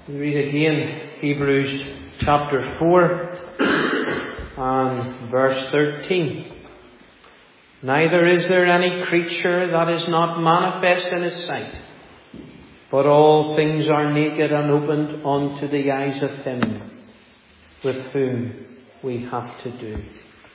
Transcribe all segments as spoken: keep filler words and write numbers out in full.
We read again Hebrews chapter four and verse thirteen. Neither is there any creature that is not manifest in his sight, but all things are naked and opened unto the eyes of him with whom we have to do.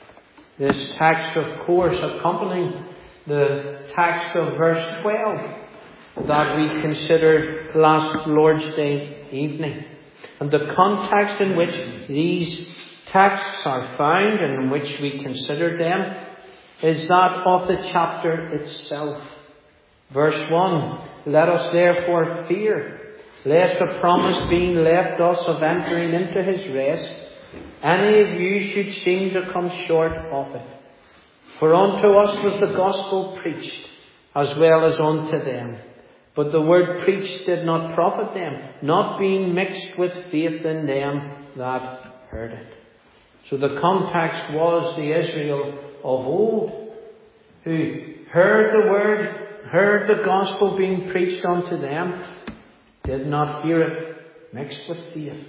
This text, of course, accompanying the text of verse twelve that we considered last Lord's Day evening. And the context in which these texts are found and in which we consider them is that of the chapter itself. Verse one, let us therefore fear, lest a promise being left us of entering into his rest, any of you should seem to come short of it. For unto us was the gospel preached, as well as unto them. But the word preached did not profit them, not being mixed with faith in them that heard it. So the context was the Israel of old, who heard the word, heard the gospel being preached unto them, did not hear it mixed with faith,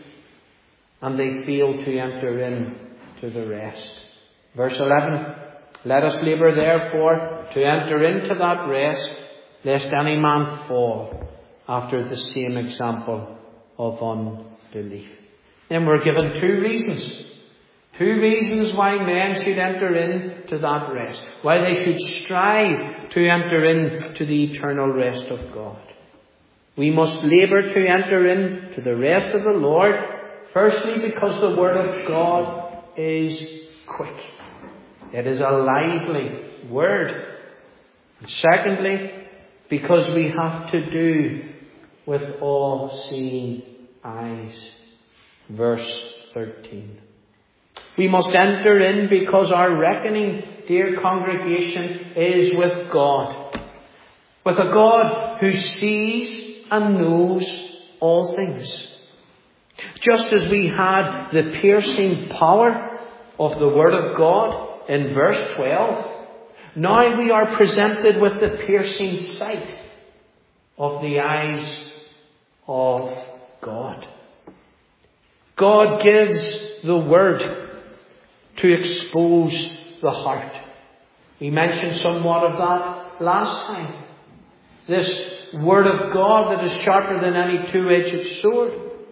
and they failed to enter in to the rest. Verse eleven, let us labour therefore to enter into that rest, lest any man fall after the same example of unbelief. Then we're given two reasons. Two reasons why men should enter into that rest. Why they should strive to enter into the eternal rest of God. We must labour to enter into the rest of the Lord. Firstly, because the Word of God is quick. It is a lively Word. And secondly, because we have to do with all-seeing eyes. Verse thirteen. We must enter in because our reckoning, dear congregation, is with God. With a God who sees and knows all things. Just as we had the piercing power of the Word of God in verse twelve, now we are presented with the piercing sight of the eyes of God. God gives the Word to expose the heart. We mentioned somewhat of that last time. This Word of God that is sharper than any two-edged sword.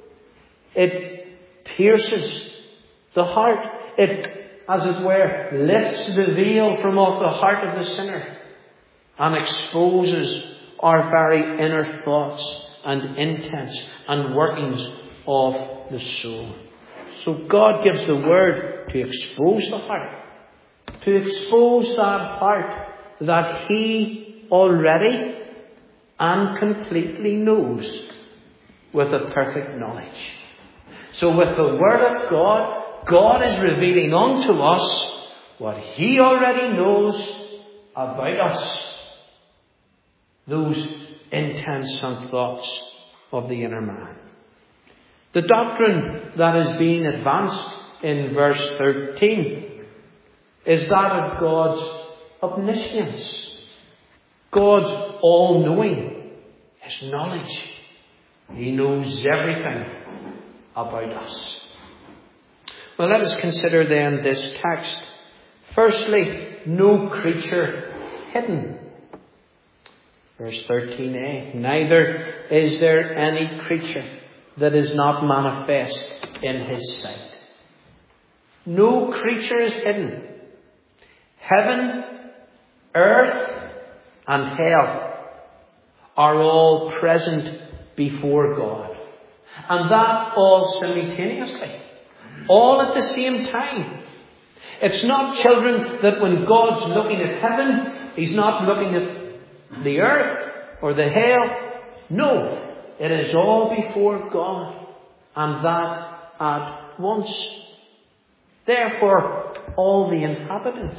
It pierces the heart. It, as it were, lifts the veil from off the heart of the sinner and exposes our very inner thoughts and intents and workings of the soul. So God gives the Word to expose the heart, to expose that heart that He already and completely knows with a perfect knowledge. So with the Word of God, God is revealing unto us what He already knows about us. Those intents and thoughts of the inner man. The doctrine that is being advanced in verse thirteen is that of God's omniscience. God's all-knowing. His knowledge. He knows everything about us. Well, let us consider then this text. Firstly, no creature hidden. Verse thirteen a. Neither is there any creature that is not manifest in his sight. No creature is hidden. Heaven, earth, and hell are all present before God. And that all simultaneously. All at the same time. It's not, children, that when God's looking at heaven, He's not looking at the earth or the hell. No. It is all before God. And that at once. Therefore, all the inhabitants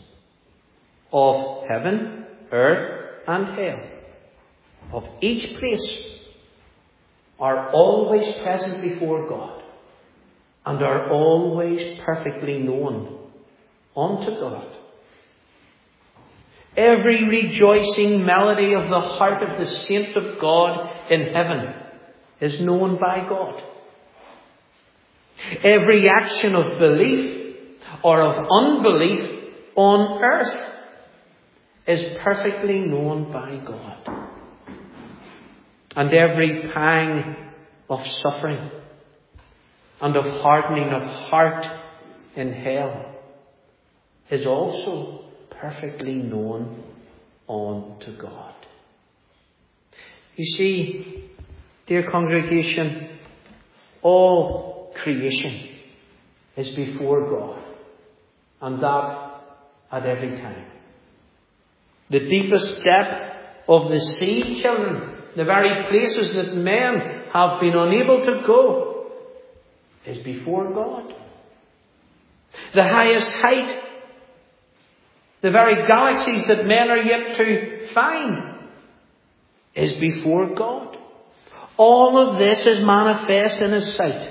of heaven, earth, and hell, of each place, are always present before God. And are always perfectly known unto God. Every rejoicing melody of the heart of the saint of God in heaven is known by God. Every action of belief or of unbelief on earth is perfectly known by God. And every pang of suffering and of hardening of heart in hell is also perfectly known unto God. You see, dear congregation, all creation is before God, and that at every time. The deepest depth of the sea, children, the very places that men have been unable to go, is before God. The highest height, the very galaxies that men are yet to find, is before God. All of this is manifest in His sight.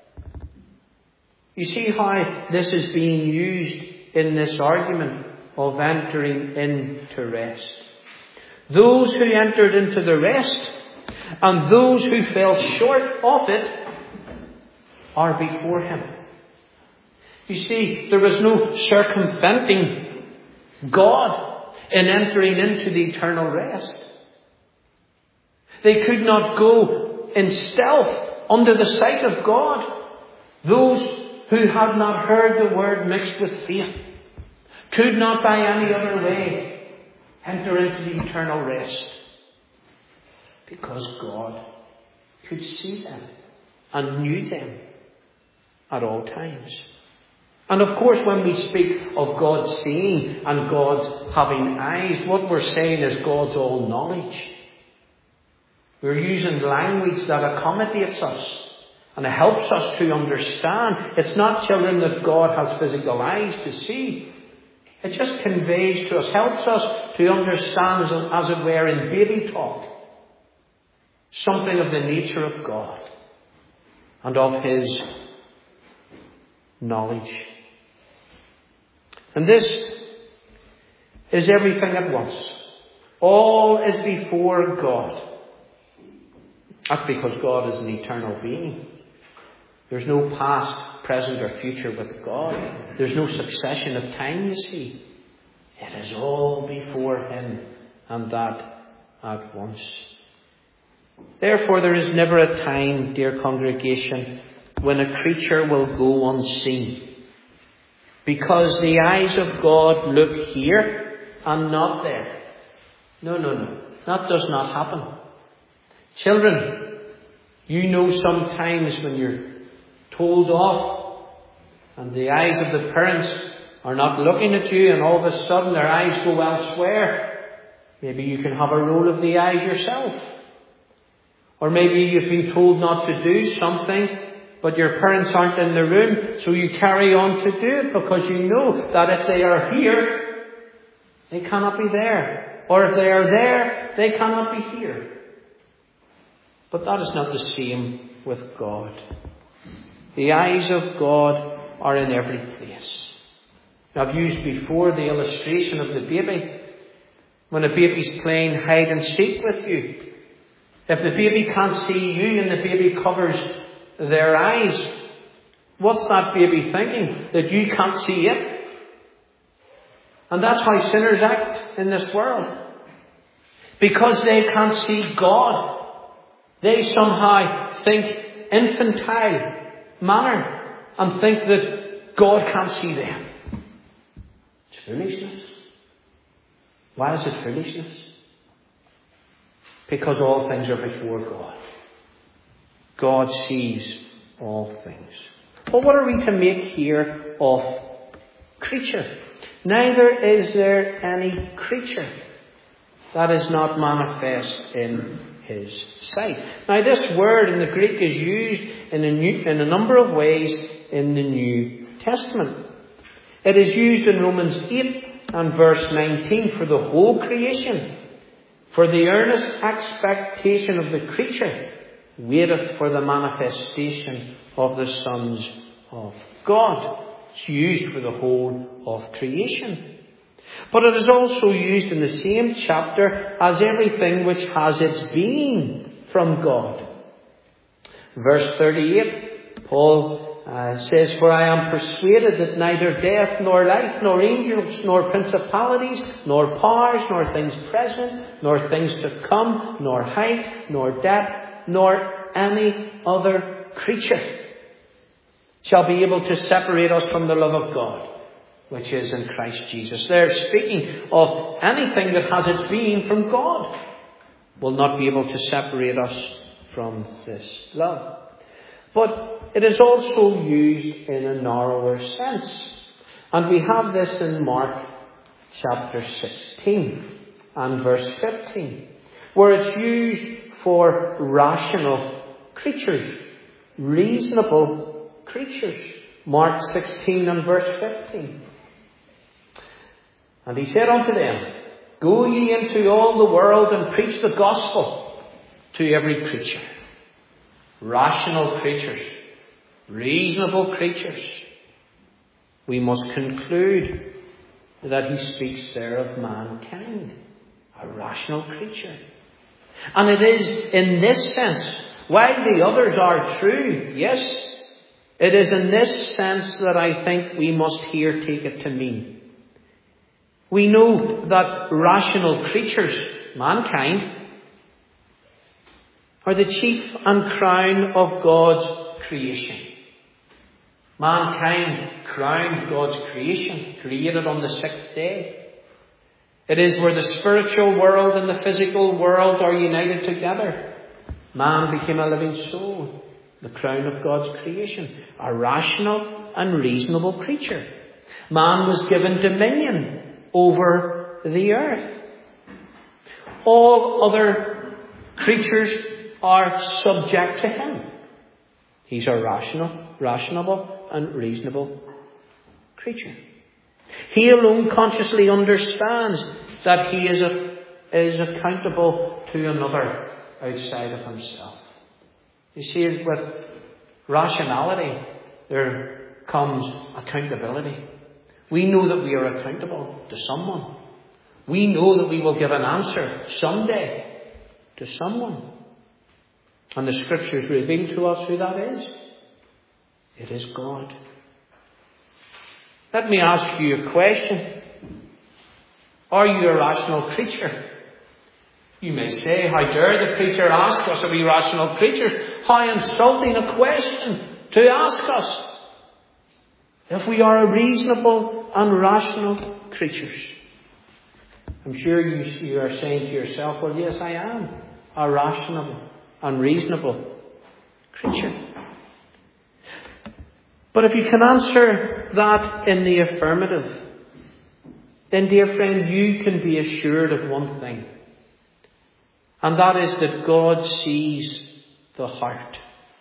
You see how this is being used in this argument of entering into rest. Those who entered into the rest and those who fell short of it are before Him. You see, there was no circumventing God in entering into the eternal rest. They could not go in stealth under the sight of God. Those who had not heard the word mixed with faith could not by any other way enter into the eternal rest, because God could see them and knew them at all times. And of course, when we speak of God seeing and God having eyes, what we're saying is God's all knowledge. We're using language that accommodates us and it helps us to understand. It's not, children, that God has physical eyes to see. It just conveys to us, helps us to understand, as, as it were, in baby talk, something of the nature of God and of His knowledge. And this is everything at once. All is before God. That's because God is an eternal being. There's no past, present or future with God. There's no succession of time, you see. It is all before Him, and that at once. Therefore, there is never a time, dear congregation, when a creature will go unseen. Because the eyes of God look here and not there. No, no, no. That does not happen. Children, you know sometimes when you're told off and the eyes of the parents are not looking at you, and all of a sudden their eyes go elsewhere. Maybe you can have a roll of the eyes yourself. Or maybe you've been told not to do something, but your parents aren't in the room, so you carry on to do it because you know that if they are here, they cannot be there. Or if they are there, they cannot be here. But that is not the same with God. The eyes of God are in every place. I've used before the illustration of the baby. When a baby's playing hide and seek with you, if the baby can't see you and the baby covers their eyes, what's that baby thinking? That you can't see it? And that's how sinners act in this world. Because they can't see God, they somehow think infantile manner and think that God can't see them. It's foolishness. Why is it foolishness? Because all things are before God. God sees all things. But what are we to make here of creature? Neither is there any creature that is not manifest in His sight. Now, this word in the Greek is used in a, new, in a number of ways in the New Testament. It is used in Romans eight and verse nineteen for the whole creation. For the earnest expectation of the creature waiteth for the manifestation of the sons of God. It's used for the whole of creation. But it is also used in the same chapter as everything which has its being from God. Verse thirty-eight, Paul uh, says, "For I am persuaded that neither death, nor life, nor angels, nor principalities, nor powers, nor things present, nor things to come, nor height, nor depth, nor any other creature shall be able to separate us from the love of God, which is in Christ Jesus." They're speaking of anything that has its being from God will not be able to separate us from this love. But it is also used in a narrower sense. And we have this in Mark chapter sixteen and verse fifteen, where it's used for rational creatures, reasonable creatures. Mark sixteen and verse fifteen. "And he said unto them, Go ye into all the world and preach the gospel to every creature." Rational creatures, reasonable creatures. We must conclude that he speaks there of mankind, a rational creature. And it is in this sense, while the others are true, yes, it is in this sense that I think we must here take it to mean. We know that rational creatures, mankind, are the chief and crown of God's creation. Mankind crowned God's creation, created on the sixth day. It is where the spiritual world and the physical world are united together. Man became a living soul, the crown of God's creation, a rational and reasonable creature. Man was given dominion over the earth. All other creatures are subject to him. He's a rational, rational and reasonable creature. He alone consciously understands that he is, a, is accountable to another outside of himself. You see, with rationality, there comes accountability. We know that we are accountable to someone. We know that we will give an answer someday to someone. And the Scriptures reveal to us who that is. It is God. Let me ask you a question. Are you a rational creature? You may say, how dare the preacher ask us, are we rational creatures? How insulting a question to ask us. If we are a reasonable and rational creatures. I'm sure you, you are saying to yourself, well, yes, I am a rational and reasonable creature. But if you can answer that in the affirmative, then, dear friend, you can be assured of one thing. And that is that God sees the heart.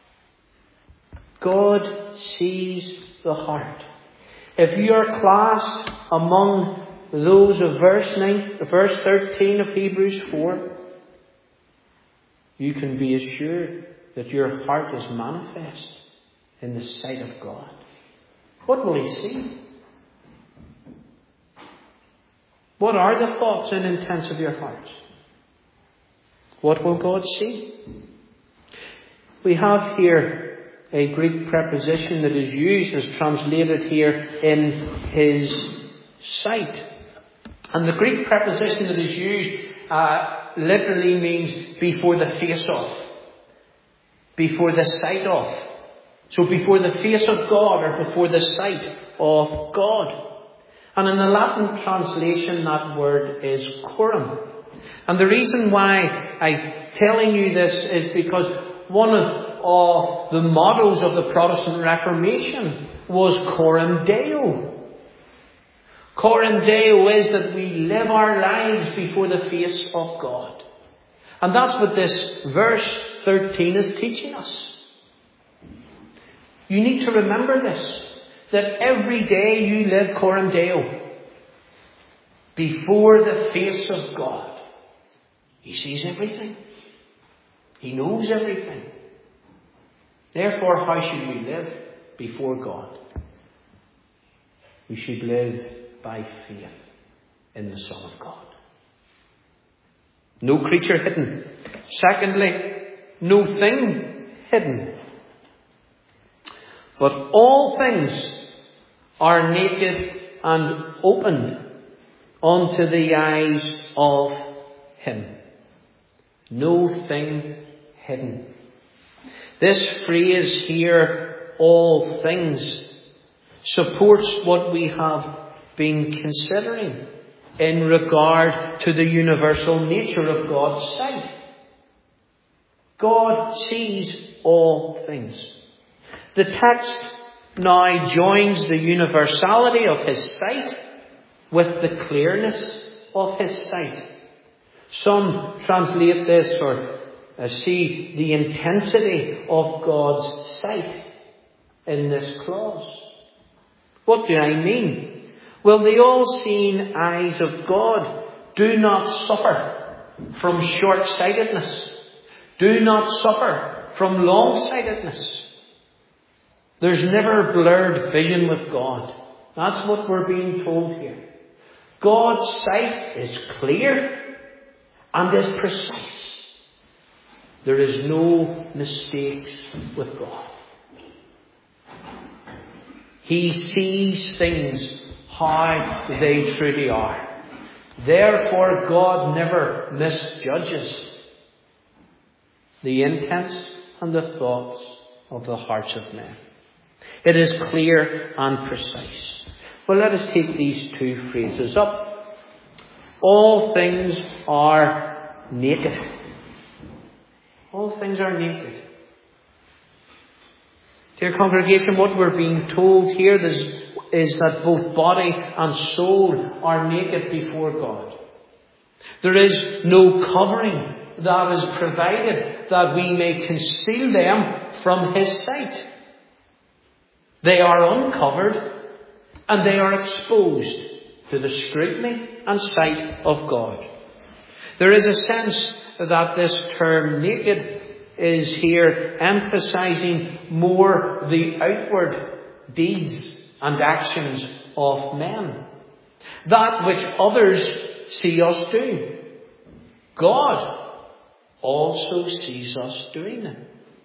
God sees the heart. If you are classed among those of verse nine, verse thirteen of Hebrews four, you can be assured that your heart is manifest in the sight of God. What will He see? What are the thoughts and intents of your heart? What will God see? We have here a Greek preposition that is used as translated here in His sight. And the Greek preposition that is used uh, literally means before the face of. Before the sight of. So before the face of God or before the sight of God. And in the Latin translation, that word is coram. And the reason why I'm telling you this is because one of, of the mottos of the Protestant Reformation was Coram Deo. Coram Deo is that we live our lives before the face of God. And that's what this verse thirteen is teaching us. You need to remember this, that every day you live Coram Deo before the face of God. He sees everything. He knows everything. Therefore, how should we live before God? We should live by faith in the Son of God. No creature hidden. Secondly, no thing hidden. But all things are naked and opened unto the eyes of Him. No thing hidden. This phrase here, all things, supports what we have been considering in regard to the universal nature of God's sight. God sees all things. The text now joins the universality of His sight with the clearness of His sight. Some translate this or uh, see the intensity of God's sight in this clause. What do I mean? Well, the all-seeing eyes of God do not suffer from short-sightedness, do not suffer from long-sightedness. There's never blurred vision with God. That's what we're being told here. God's sight is clear and is precise. There is no mistakes with God. He sees things how they truly are. Therefore, God never misjudges the intents and the thoughts of the hearts of men. It is clear and precise. Well, let us take these two phrases up. All things are naked. All things are naked. Dear congregation, what we're being told here is, is that both body and soul are naked before God. There is no covering that is provided that we may conceal them from His sight. They are uncovered and they are exposed to the scrutiny and sight of God. There is a sense that this term naked is here emphasizing more the outward deeds and actions of men. That which others see us do. God also sees us doing it.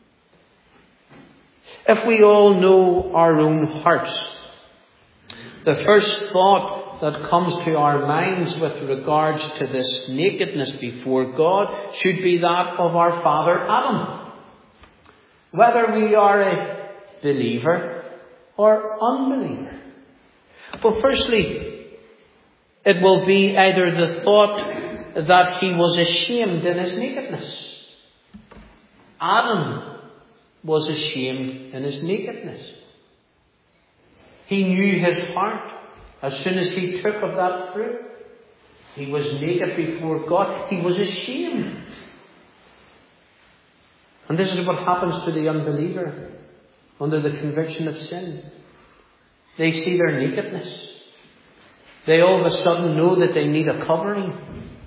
If we all know our own hearts, the first thought that comes to our minds with regards to this nakedness before God should be that of our father Adam. Whether we are a believer or unbeliever. Well, firstly, it will be either the thought that he was ashamed in his nakedness. Adam was ashamed in his nakedness. He knew his heart. As soon as he took of that fruit, he was naked before God. He was ashamed. And this is what happens to the unbeliever under the conviction of sin. They see their nakedness. They all of a sudden know that they need a covering.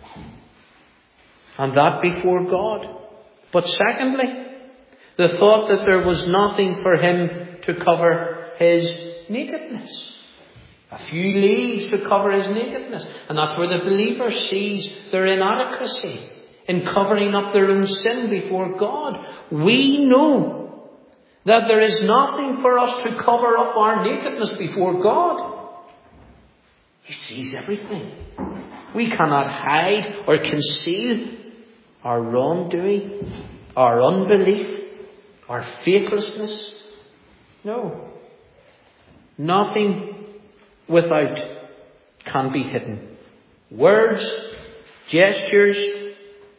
And that before God. But secondly, the thought that there was nothing for him to cover his nakedness. A few leaves to cover his nakedness. And that's where the believer sees their inadequacy in covering up their own sin before God. We know that there is nothing for us to cover up our nakedness before God. He sees everything. We cannot hide or conceal our wrongdoing, our unbelief, our faithlessness. No. Nothing without can be hidden. Words, gestures,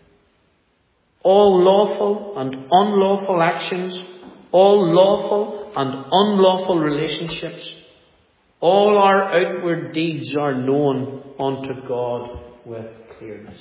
all lawful and unlawful actions, all lawful and unlawful relationships, all our outward deeds are known unto God with clearness.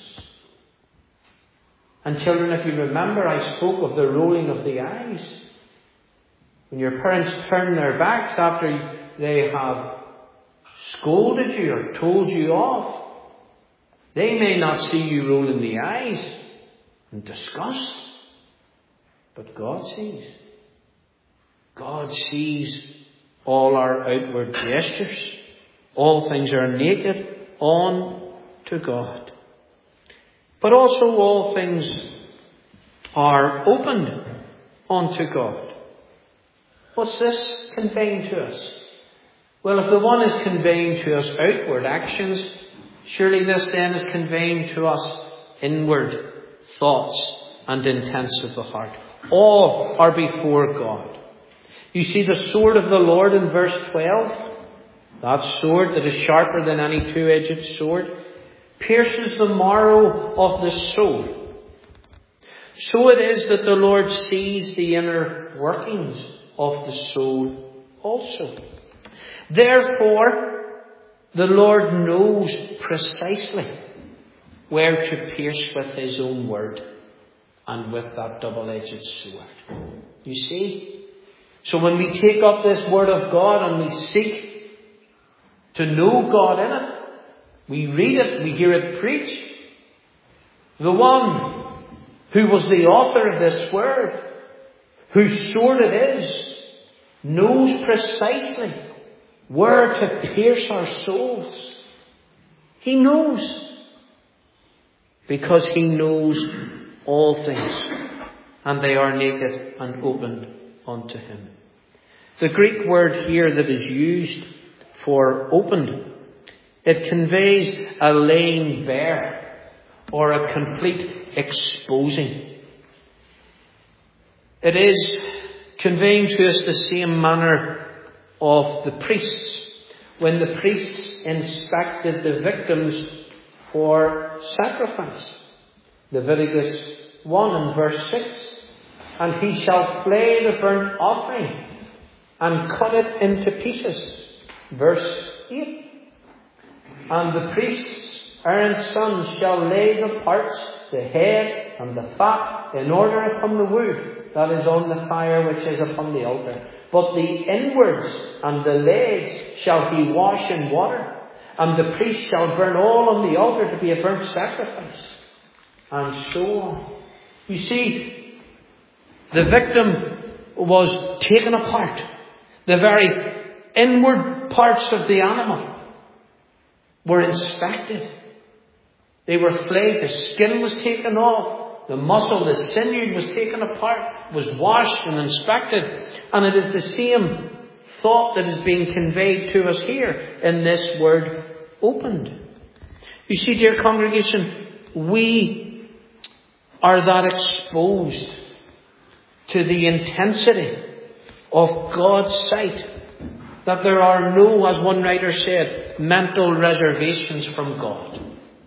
And children, if you remember, I spoke of the rolling of the eyes. When your parents turn their backs after they have scolded you or told you off, they may not see you rolling the eyes in disgust, but God sees. God sees all our outward gestures. All things are naked on to God. But also all things are opened unto God. What's this conveying to us? Well, if the one is conveying to us outward actions, surely this then is conveying to us inward thoughts and intents of the heart. All are before God. You see the sword of the Lord in verse twelve? That sword that is sharper than any two-edged sword pierces the marrow of the soul. So it is that the Lord sees the inner workings of the soul also. Therefore, the Lord knows precisely where to pierce with his own word and with that double-edged sword. You see? So when we take up this word of God and we seek to know God in it, we read it, we hear it preached, the one who was the author of this word, whose sword it is, knows precisely where to pierce our souls. He knows. Because he knows all things, and they are naked and opened unto him. The Greek word here that is used for opened, it conveys a laying bare or a complete exposing. It is conveying to us the same manner of the priests when the priests inspected the victims for sacrifice. Leviticus one and verse six. And he shall flay the burnt offering and cut it into pieces. Verse eight. And the priests, Aaron's sons, shall lay the parts, the head and the fat, in order upon the wood that is on the fire which is upon the altar. But the inwards and the legs shall he wash in water, and the priest shall burn all on the altar to be a burnt sacrifice. And so on. You see, the victim was taken apart. The very inward parts of the animal were inspected. They were flayed. The skin was taken off. The muscle, the sinew was taken apart, was washed and inspected. And it is the same thought that is being conveyed to us here in this word, opened. You see, dear congregation, we are that exposed to the intensity of God's sight that there are no, as one writer said, mental reservations from God.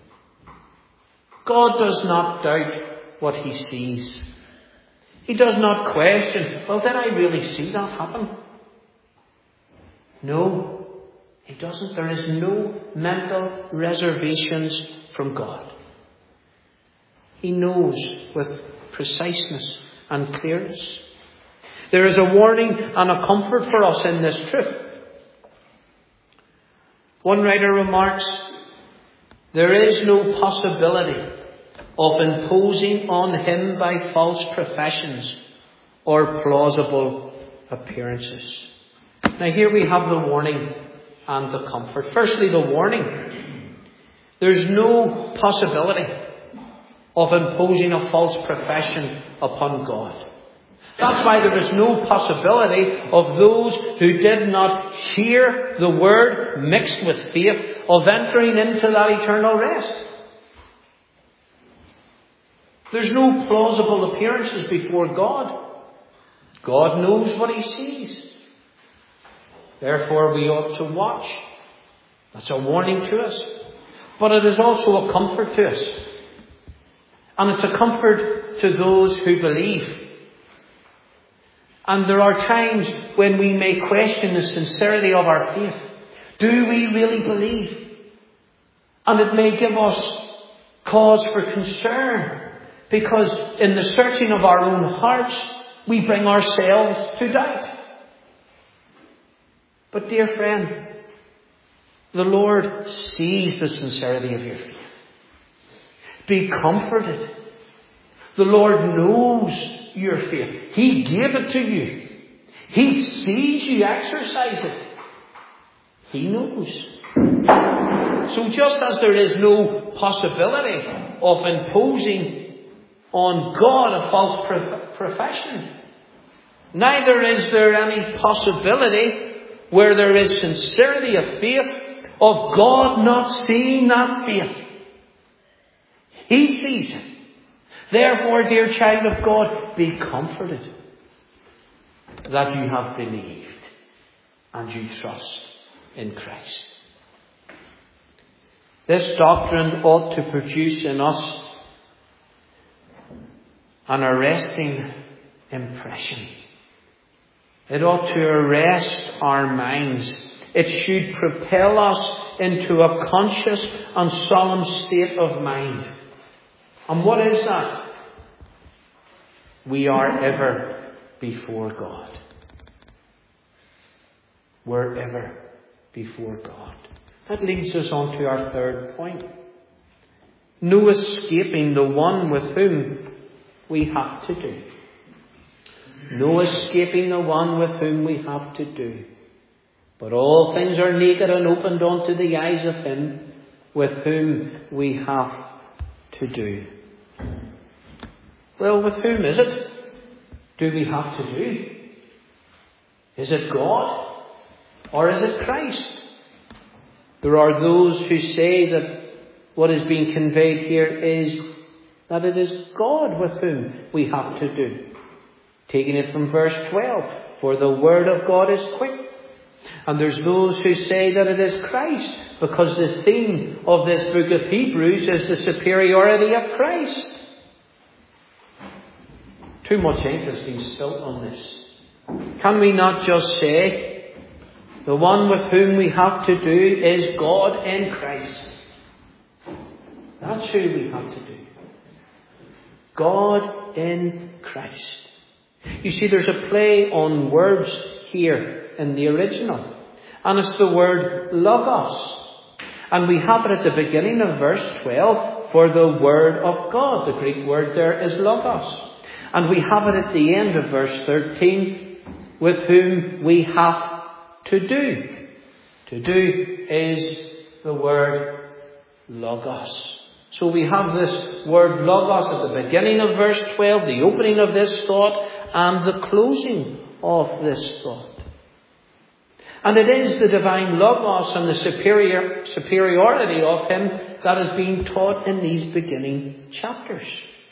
God does not doubt what he sees. He does not question, well, did I really see that happen? No, he doesn't. There is no mental reservations from God. He knows with preciseness and clearness. There is a warning and a comfort for us in this truth. One writer remarks, there is no possibility of imposing on him by false professions or plausible appearances. Now here we have the warning and the comfort. Firstly, the warning. There's no possibility of imposing a false profession upon God. That's why there is no possibility of those who did not hear the word mixed with faith of entering into that eternal rest. There's no plausible appearances before God. God knows what he sees. Therefore we ought to watch. That's a warning to us. But it is also a comfort to us. And it's a comfort to those who believe. And there are times when we may question the sincerity of our faith. Do we really believe? And it may give us cause for concern, because in the searching of our own hearts, we bring ourselves to doubt. But dear friend, the Lord sees the sincerity of your faith. Be comforted. The Lord knows your faith. He gave it to you. He sees you exercise it. He knows. So just as there is no possibility of imposing on God a false pro- profession, Neither is there any possibility, where there is sincerity of faith, of God not seeing that faith. He sees it. Therefore, dear child of God, be comforted that you have believed and you trust in Christ. This doctrine ought to produce in us an arresting impression. It ought to arrest our minds. It should propel us into a conscious and solemn state of mind. And what is that? We are ever before God. We're ever before God. That leads us on to our third point. No escaping the one with whom we have to do. No escaping the one with whom we have to do. But all things are naked and opened unto the eyes of him with whom we have to do. Well, with whom is it? Do we have to do? Is it God? Or is it Christ? There are those who say that what is being conveyed here is that it is God with whom we have to do. Taking it from verse twelve, for the word of God is quick. And there's those who say that it is Christ, because the theme of this book of Hebrews is the superiority of Christ. Too much ink has been spilt on this. Can we not just say, the one with whom we have to do is God in Christ? That's who we have to do. God in Christ. You see, there's a play on words here in the original. And it's the word logos. And we have it at the beginning of verse twelve, for the word of God. The Greek word there is logos. And we have it at the end of verse thirteen, with whom we have to do. To do is the word logos. So we have this word logos at the beginning of verse twelve, the opening of this thought, and the closing of this thought. And it is the divine logos and the superior superiority of him that is being taught in these beginning chapters.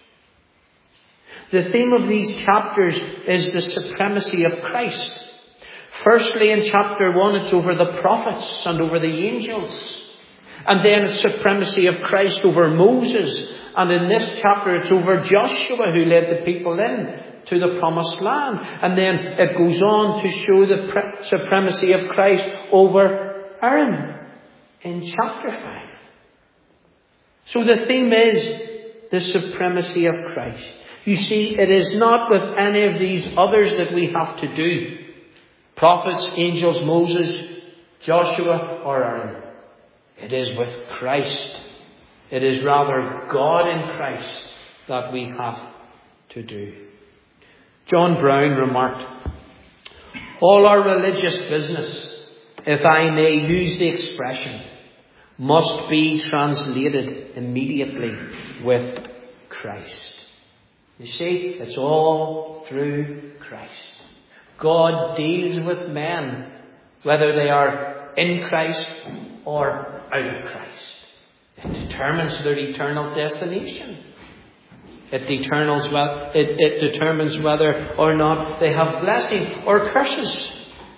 The theme of these chapters is the supremacy of Christ. Firstly, in chapter one, it's over the prophets and over the angels. And then it's supremacy of Christ over Moses. And in this chapter, it's over Joshua, who led the people in to the promised land. And then it goes on to show the pre- supremacy of Christ over Aaron in chapter five. So the theme is the supremacy of Christ. You see, it is not with any of these others that we have to do. Prophets, angels, Moses, Joshua, or Aaron. It is with Christ. It is rather God in Christ that we have to do. John Brown remarked, all our religious business, if I may use the expression, must be translated immediately with Christ. You see, it's all through Christ. God deals with men, whether they are in Christ or out of Christ. It determines their eternal destination. It determines, it, it determines whether or not they have blessing or curses.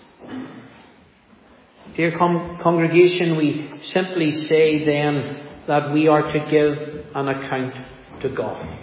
Dear con- congregation, we simply say then that we are to give an account to God.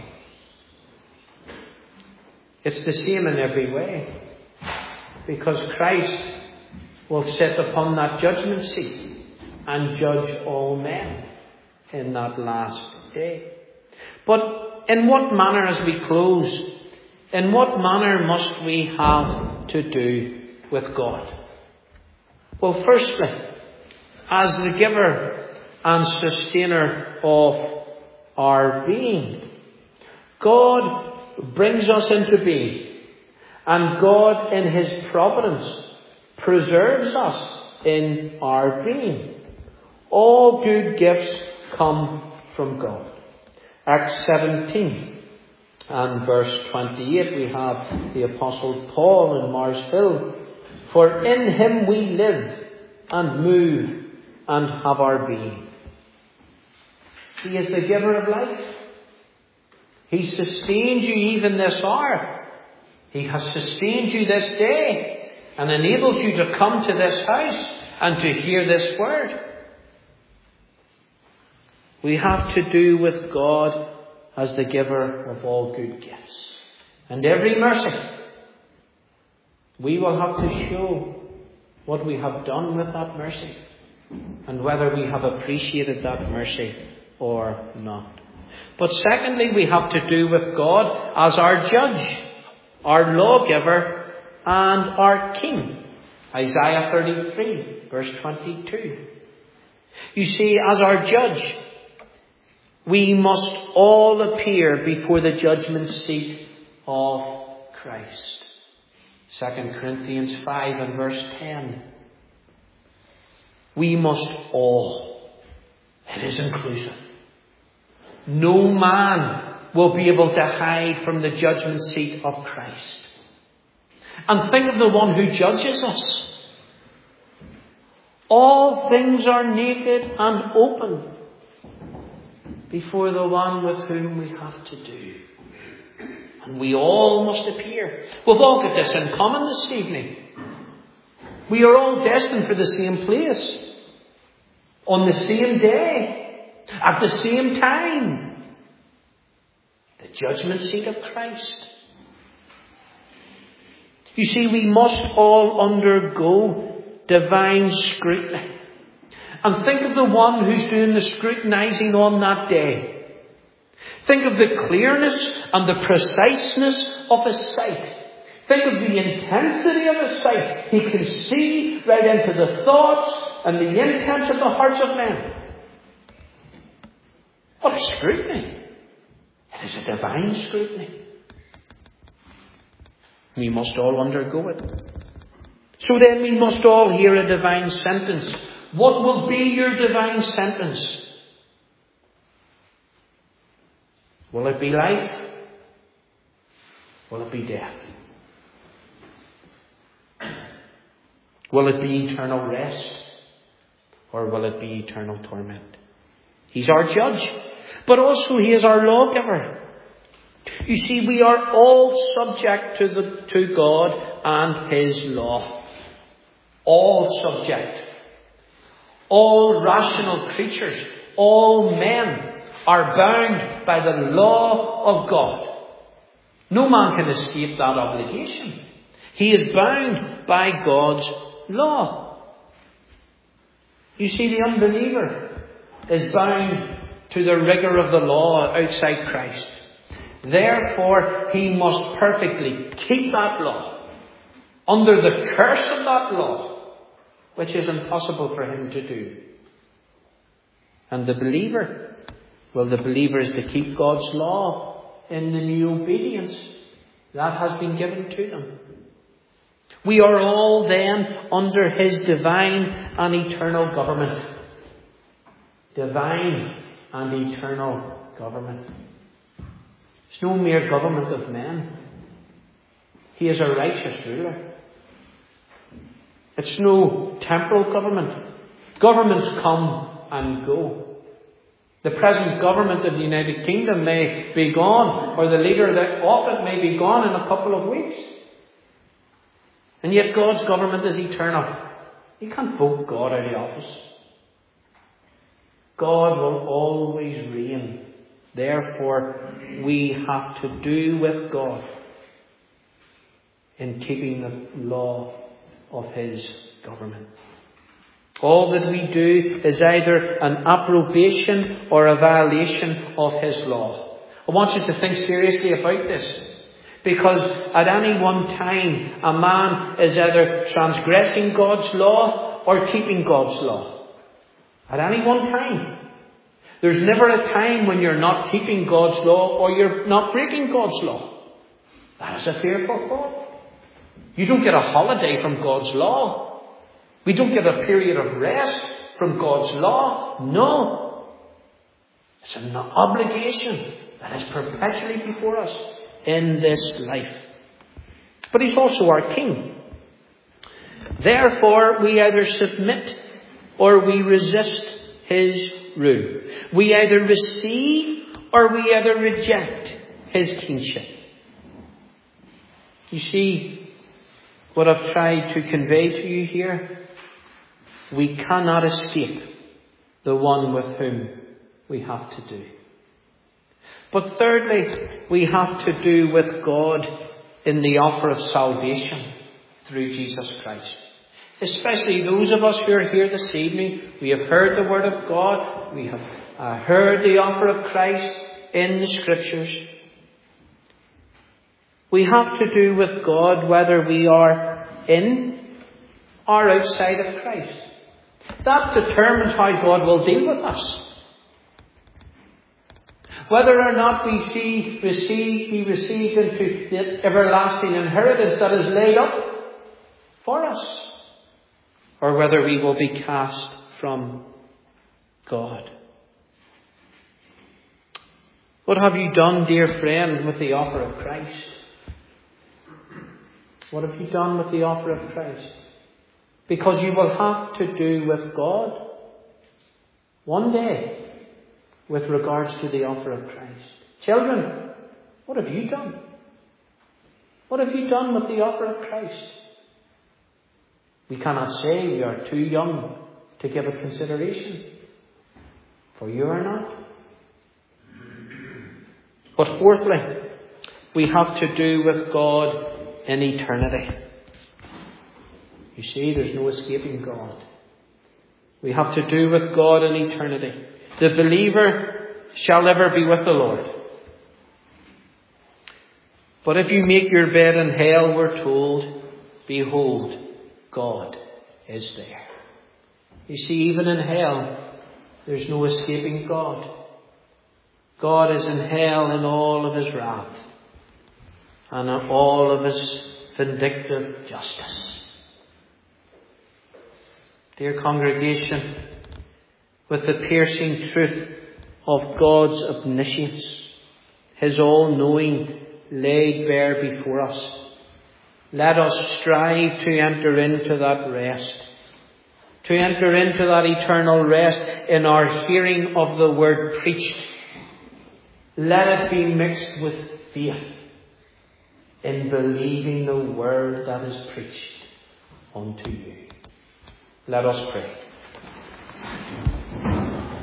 It's the same in every way. Because Christ will sit upon that judgment seat and judge all men in that last day. But in what manner, as we close, in what manner must we have to do with God? Well, firstly, as the giver and sustainer of our being, God brings us into being. And God, in his providence, preserves us in our being. All good gifts come from God. Acts seventeen. And verse twenty-eight, we have the Apostle Paul in Mars Hill. For in him we live and move and have our being. He is the giver of life. He sustains you even this hour. He has sustained you this day and enabled you to come to this house and to hear this word. We have to do with God as the giver of all good gifts and every mercy. We will have to show what we have done with that mercy and whether we have appreciated that mercy or not. But secondly, we have to do with God as our judge, our lawgiver, and our king. Isaiah thirty-three, verse twenty-two. You see, as our judge, we must all appear before the judgment seat of Christ. Second Corinthians five and verse ten. We must all. It is inclusive. No man will be able to hide from the judgment seat of Christ. And think of the one who judges us. All things are naked and open before the one with whom we have to do. And we all must appear. We've all got this in common this evening. We are all destined for the same place. On the same day. At the same time. The judgment seat of Christ. You see, we must all undergo divine scrutiny. And think of the one who's doing the scrutinizing on that day. Think of the clearness and the preciseness of his sight. Think of the intensity of his sight. He can see right into the thoughts and the intents of the hearts of men. What a scrutiny. It is a divine scrutiny. We must all undergo it. So then we must all hear a divine sentence. What will be your divine sentence? Will it be life? Will it be death? Will it be eternal rest? Or will it be eternal torment? He's our judge, but also he is our lawgiver. You see, we are all subject to the to God and his law. All subject. All rational creatures, all men are bound by the law of God. No man can escape that obligation. He is bound by God's law. You see, the unbeliever is bound to the rigour of the law outside Christ. Therefore, he must perfectly keep that law under the curse of that law, which is impossible for him to do. And the believer, well, the believer is to keep God's law in the new obedience that has been given to them. We are all then under his divine and eternal government. Divine and eternal government. It's no mere government of men. He is a righteous ruler. It's no temporal government. Governments come and go. The present government of the United Kingdom may be gone, or the leader of it may be gone in a couple of weeks. And yet God's government is eternal. You can't vote God out of office. God will always reign. Therefore, we have to do with God in keeping the law of his government. All that we do is either an approbation or a violation of his law. I want you to think seriously about this. Because at any one time, a man is either transgressing God's law or keeping God's law. At any one time. There's never a time when you're not keeping God's law or you're not breaking God's law. That is a fearful thought. You don't get a holiday from God's law. We don't get a period of rest from God's law. No. It's an obligation that is perpetually before us. in this life. But he's also our King. Therefore, we either submit or we resist his rule. We either receive or we either reject his kingship. You see what I've tried to convey to you here? We cannot escape the one with whom we have to do. But thirdly, we have to do with God in the offer of salvation through Jesus Christ. Especially those of us who are here this evening, we have heard the word of God, we have uh, heard the offer of Christ in the Scriptures. We have to do with God whether we are in or outside of Christ. That determines how God will deal with us. Whether or not we see, receive, be received into the everlasting inheritance that is laid up for us. Or whether we will be cast from God. What have you done, dear friend, with the offer of Christ? What have you done with the offer of Christ? Because you will have to do with God one day with regards to the offer of Christ. Children, what have you done? What have you done with the offer of Christ? We cannot say we are too young to give it consideration, for you are not. But fourthly, we have to do with God in eternity. You see, there's no escaping God. We have to do with God in eternity. The believer shall ever be with the Lord. But if you make your bed in hell, we're told, behold, God is there. You see, even in hell, there's no escaping God. God is in hell in all of his wrath and in all of his vindictive justice. Dear congregation, with the piercing truth of God's omniscience, his all-knowing laid bare before us, let us strive to enter into that rest, to enter into that eternal rest in our hearing of the word preached. Let it be mixed with faith in believing the word that is preached unto you. Let us pray.